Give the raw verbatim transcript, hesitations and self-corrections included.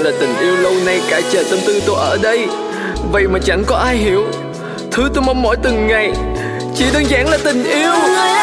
là tình yêu lâu nay cả chờ tâm tư tôi ở đây. Vậy mà chẳng có ai hiểu thứ tôi mong mỏi từng ngày, chỉ đơn giản là tình yêu.